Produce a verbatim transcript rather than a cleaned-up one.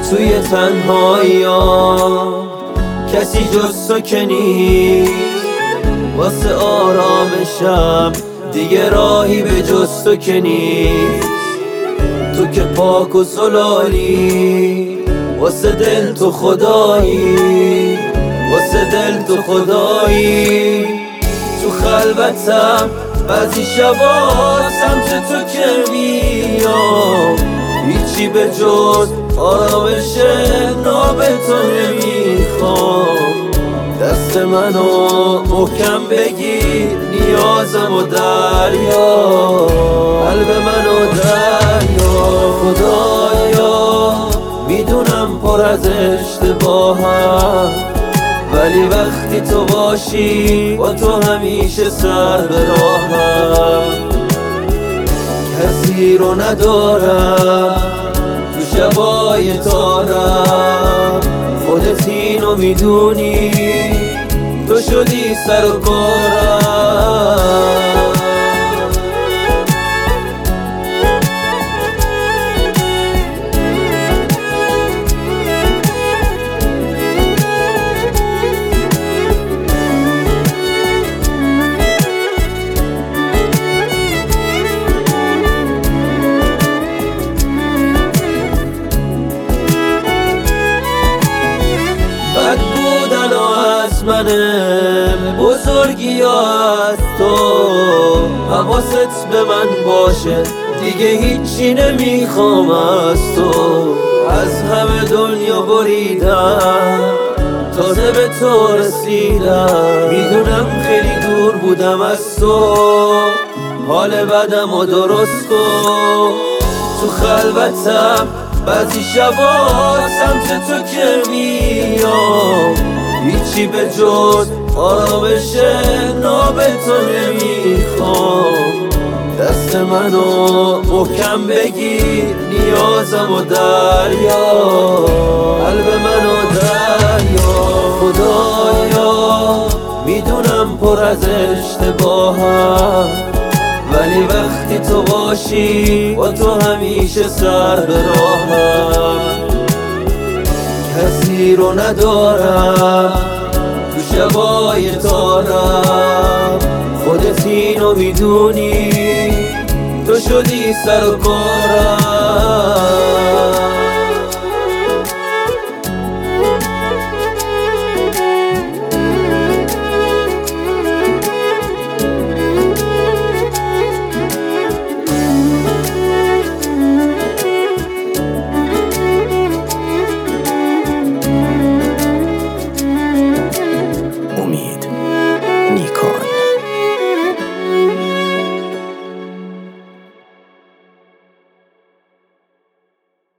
توی تنهایی‌ها کسی جز تو که نیست، واسه آرامشم دیگه راهی به جز تو که نیست. تو که پاک و زلالی، واسه دل تو خدایی، واسه دل تو خدایی. تو خلوتم بعضی شبا سمت تو که میام، هیچی به جز آرامش ناب تو نمیخوام. دست منو محکم بگیر، نیازم و دریا، قلب منو دریا. خدایا میدونم پر از اشتباهم، ولی وقتی تو باشی با تو همیشه سر به راهم. کسی رو ندارم تو شبای تارم، خودت اینو میدونی، تو شدی سر و کارم. منم بزرگی از تو، حواست به من باشه، دیگه هیچی نمیخوام از تو. از همه دنیا بریدم، تازه به تو رسیدم. میدونم خیلی دور بودم از تو، حال بدم و درست کن. تو خلوتم بعضی شبا سمت تو که میام، هیچی به جز آرامش ناب تو نمیخوام. دست منو محکم بگیر، نیازم و دریا، قلب منو دریا. خدایا میدونم پر از اشتباهم، ولی وقتی تو باشی با تو همیشه سر به راهم. کسی رو ندارم تو شبای تارم، خودت اینو میدونی، تو شدی سر و کارم.